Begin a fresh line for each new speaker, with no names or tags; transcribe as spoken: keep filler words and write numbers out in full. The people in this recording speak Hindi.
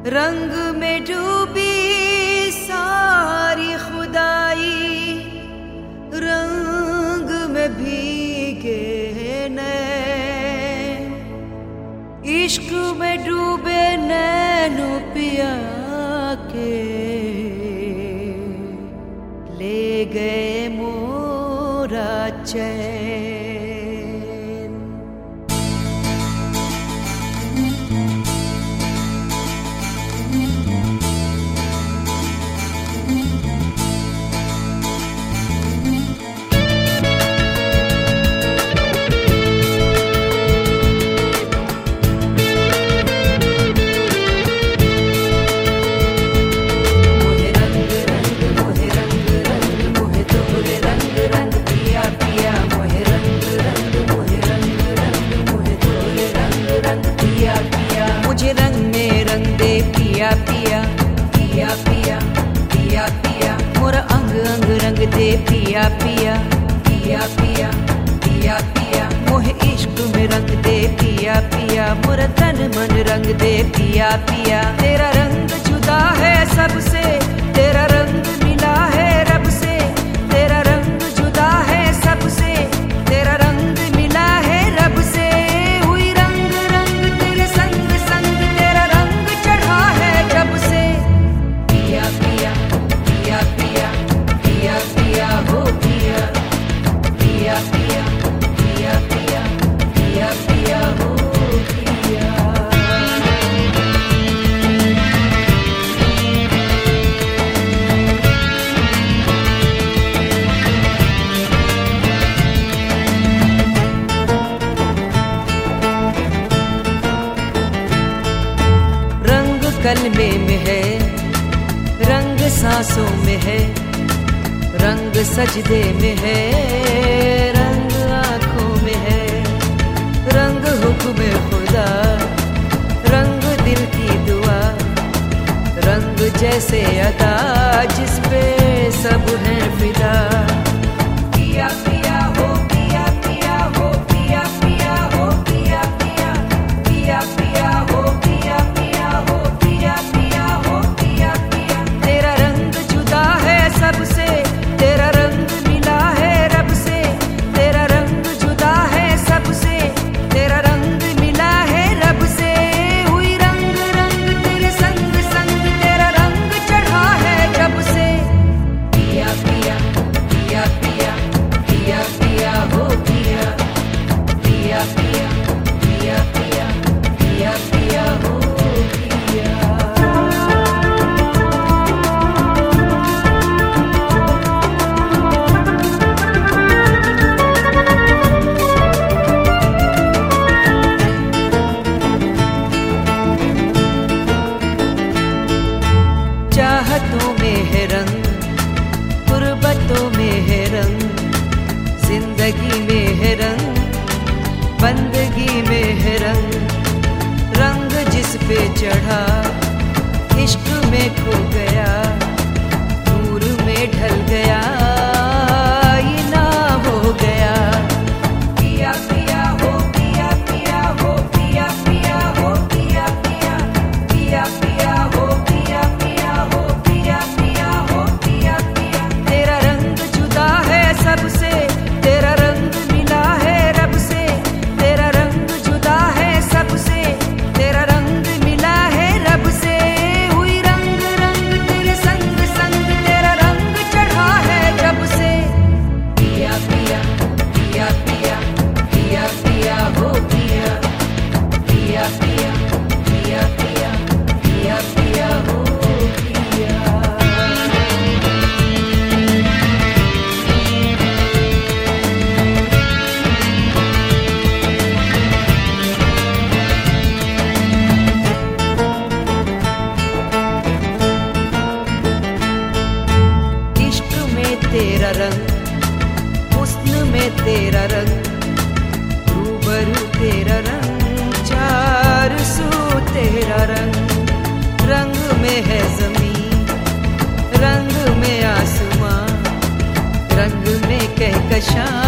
रंग में डूबी सारी खुदाई, रंग में भीगे नैन, इश्क में डूबे नैनो पिया के ले गए मोरा चैन। मुझे रंग में रंग दे पिया पिया पिया पिया पिया पिया, मोरा अंग अंग रंग दे पिया पिया पिया पिया पिया पिया, मोहे इश्क में रंग दे पिया पिया, मोरा तन मन रंग दे पिया पिया। तेरा रंग जुदा है सबसे, तेरा रंग मिला है रब से, तेरा रंग जुदा है सबसे, तेरा रंग मिला है रब से। हुई रंग रंग तेरे संग संग, तेरा रंग चढ़ा है जब से। पिया पिया पिया पिया पिया पिया हो पिया पिया पिया पिया पिया पिया पिया हो पिया। कलमे में है रंग, सांसों में है रंग, सजदे में है रंग, आँखों में है रंग, हुक्म खुदा रंग, दिल की दुआ रंग, जैसे अदा जिस पे सब है फिदा। पिया पिया हो पिया पिया हो पिया पिया हो पिया पिया पिया पिया हो पिया पिया हो पिया पिया हो पिया पिया। तेरा रंग जुदा है सबसे, तेरा रंग मिला है रब से, तेरा रंग जुदा है सबसे, तेरा रंग मिला है रब से। हुई रंग रंग तेरे संग संग, तेरा रंग चढ़ा है जब से। पिया पिया पिया पिया पिया पिया हो पिया पिया पिया पिया पिया पिया पिया हो पिया। चाहतों में है रंग, गुर्बतों में है रंग, जिंदगी में है रंग, बंदगी में है रंग, रंग जिस पे चढ़ा इश्क में खो गया, नूर में ढल गया, ये ना हो गया। पिया पिया हो पिया पिया हो पिया पिया हो पिया पिया पिया पिया हो पिया पिया हो पिया पिया हो पिया पिया। तेरा रंग जुदा है सबसे, तेरा रंग मिला है रब से, तेरा रंग जुदा है सबसे, तेरा रंग मिला है रब से। हुई रंग रंग तेरे संग संग, तेरा रंग चढ़ा है जब से। पिया पिया पिया पिया पिया पिया हो पिया पिया पिया पिया पिया पिया पिया हो पिया। इश्क में तेरा रंग, हुस्न में तेरा रंग, रूबरू तेरा रंग, चार सू तेरा रंग, रंग में है ज़मीन, रंग में आसमां, रंग में कहकशां,